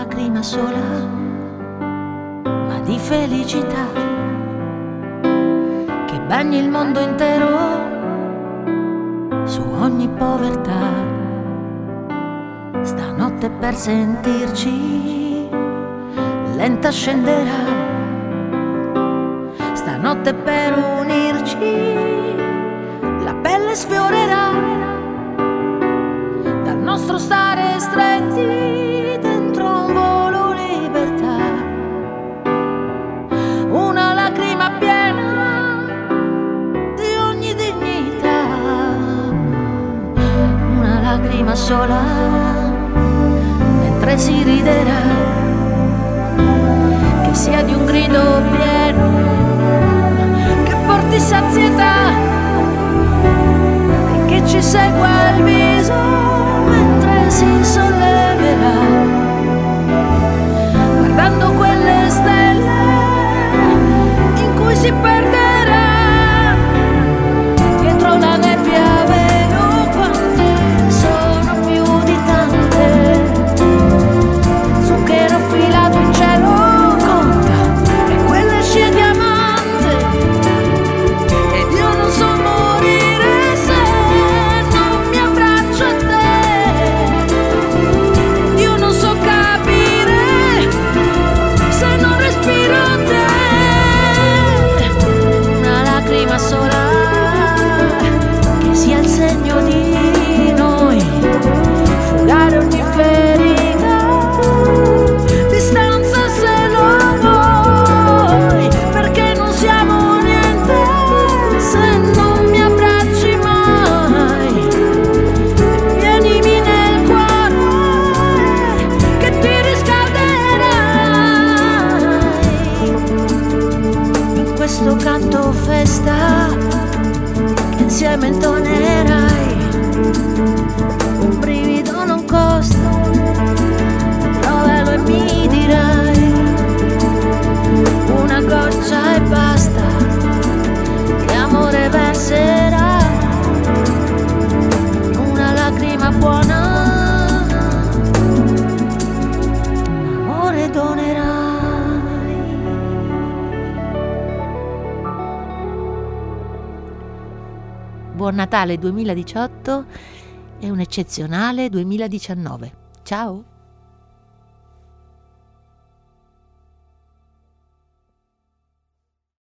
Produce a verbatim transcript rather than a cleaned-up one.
lacrima sola, ma di felicità, che bagni il mondo intero su ogni povertà. Stanotte per sentirci lenta scenderà, stanotte per unirci la pelle sfiorerà, dal nostro stare stretti dentro un volo libertà. Una lacrima piena di ogni dignità, una lacrima sola mentre si riderà, che sia di un grido pieno che porti sazietà e che ci segua il viso mentre si solleverà, guardando quelle stelle in cui si perderà. Dietro la nebbia vedo quante sono più di tante, zucchero filato in cielo conta e quelle scie diamante, ed io non so morire se non mi abbraccio a te, ed io non so capire se non respiro te. Una lacrima sola che sia il segno di noi, fugare ogni ferita, distanza se lo vuoi, perché non siamo niente se non mi abbracci mai. E vienimi nel cuore che ti riscalderai, in questo canto festa che insieme intonerai. Un brivido non costa, provalo e mi dirai, una goccia e basta, che amore verserà, una lacrima buona, amore donerai. Buon Natale duemiladiciotto e un eccezionale duemiladiciannove. Ciao!